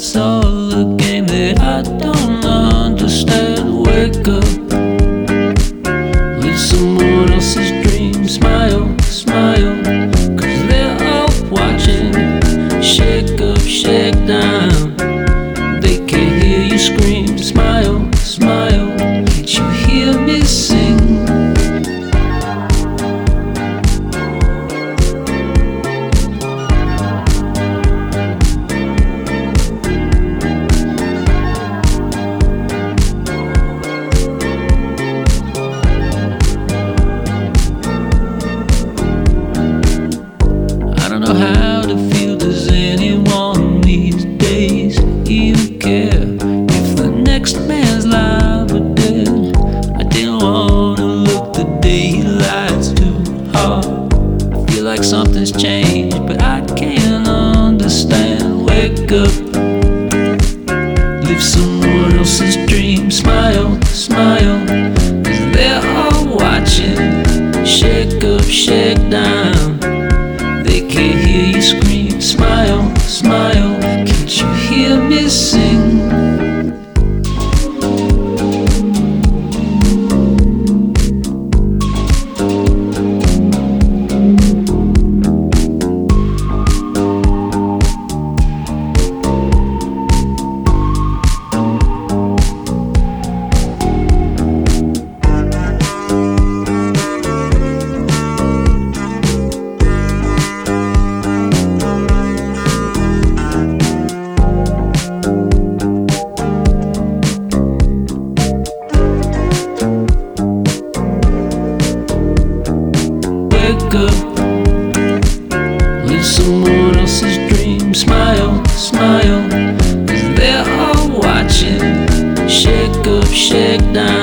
it's all a game that I don't understand. Wake up, live someone else's dream. Smile, smile, 'cause they're all watching. Shake up, shake down, they can't hear you scream. Smile, smile, can't you hear me sing? I don't know how to feel, does anyone these days even care if the next man's live or dead? I didn't wanna look the day he lies too hard. I feel like something's changed, but I can't understand. Wake up, live someone else's dream. Smile, smile, 'cause they're all watching. Shake up, shake down, they can't hear you scream. Smile, smile, can't you hear me sing? Wake up, live someone else's dream. Smile, smile, 'cause they're all watching. Shake up, shake down,